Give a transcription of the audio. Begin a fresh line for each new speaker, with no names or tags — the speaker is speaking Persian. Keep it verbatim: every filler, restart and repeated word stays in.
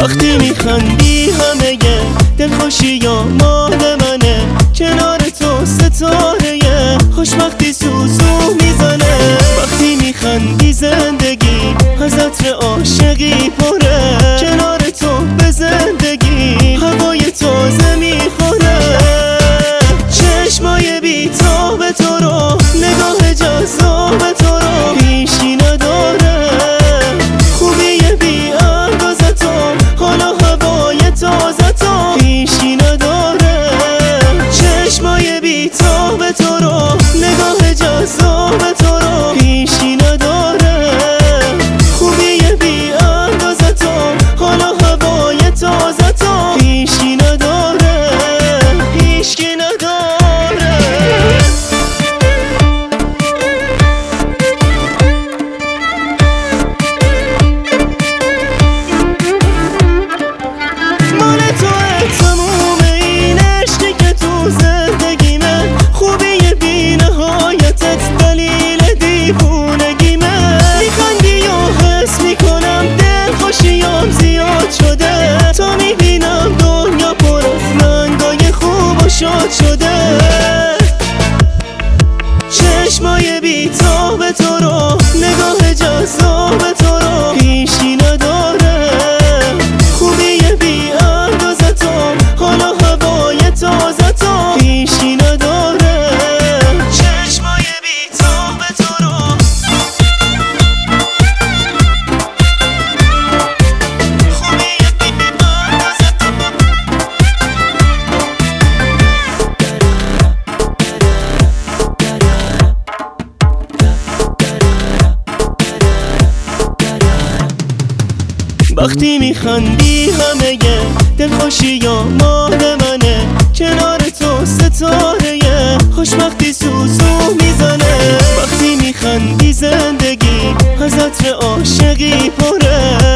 وقتی میخندی همه دلخوشی یا مال منه، کنار تو ستاره خوشبختی سوزو میزنه. وقتی میخندی زندگی از عطر عاشقی پره، کنار تو به زندگی هوای تازه میخوره. چشمای بی‌تاب تو رو، نگاه جذاب تو رو هیچکی نداره. خوبی بی اندازه تو، حالا هوای تازه تو هیچکی نداره. چشمای بی‌تاب تو رو، نگاه جذاب تو رو هیچکی نداره. خوبی بی اندازه تو، حالا هوای تازه تو هیچکی نداره. هیچکی نداره. تا میبینم دنیا پر از رنگای خوب و شاد شده. چشمای بی‌تاب تو رو، نگاه جذاب تو رو هیچکی نداره. خوبی بی اندازه تو، حالا هوای تازه تو هیچکی نداره. چشمای بی‌تاب تو رو، وقتی میخندی همه دلخوشی یا مال منه، کنار تو ستاره خوشبختی سوزو میزنه. وقتی میخندی زندگی از عطر عاشقی پره،